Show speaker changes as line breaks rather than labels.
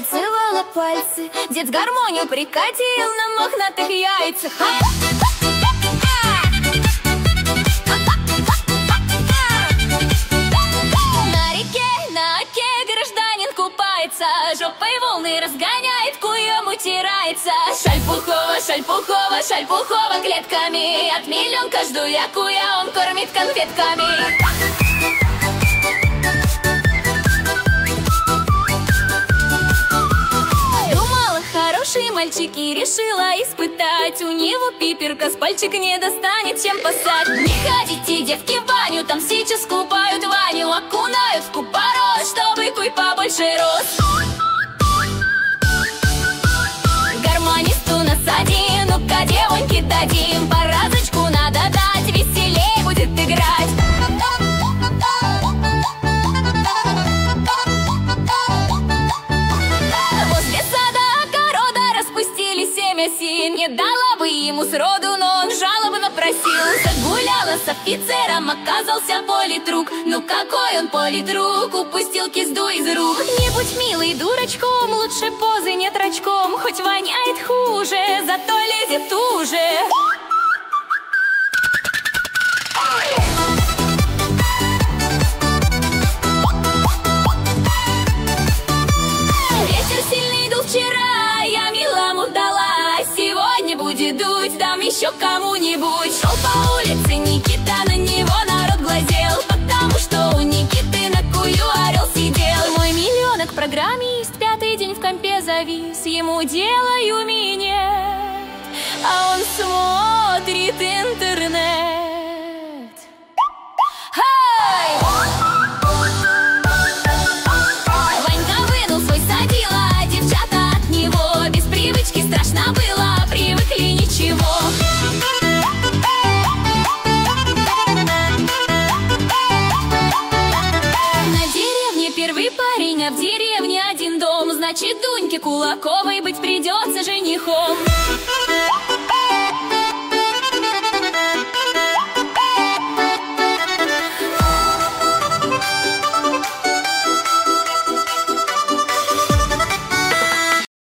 танцевала пальцы. Дед гармонию прикатил на мохнатых яйцах. На оке гражданин купается, жопой волны разгоняет, куем утирается. Шальпухова, Шальпухова, Шальпухова клетками. От миллионка жду я куя, он кормит конфетками. Хороший мальчик и решила испытать. У него пиперка с пальчик не достанет, чем посадь. Не ходите, девки, в баню, там сейчас купают Ваню. Окунают в купорос, чтобы куй побольше рос. Гармонисту насадим, ну-ка, девоньки, дадим. По разочку надо дать, веселей будет играть. Не дала бы ему сроду, но он жалобно просил. Загуляла с офицером, оказался политрук. Ну какой он политрук, упустил кизду из рук. Не будь милый дурачком, лучше позы нет рачком. Хоть воняет хуже, зато лезет туже. Ветер сильный дул вчера, я милому дала. Сегодня будет дуть, дам еще кому-нибудь. Шел по улице Никита, на него народ глазел, потому что у Никиты на кую орел сидел. Мой миллионок программист, пятый день в компе завис. Ему делаю минет, а он смотрит интернет. Ванька вынул свой садила, девчата от него без привычки страшно было. Парень, а в деревне один дом. Значит, Дуньке Кулаковой быть придется женихом.